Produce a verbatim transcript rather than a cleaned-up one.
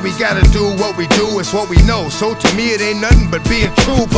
we gotta do what we do, it's what we know. So to me it ain't nothing but being true.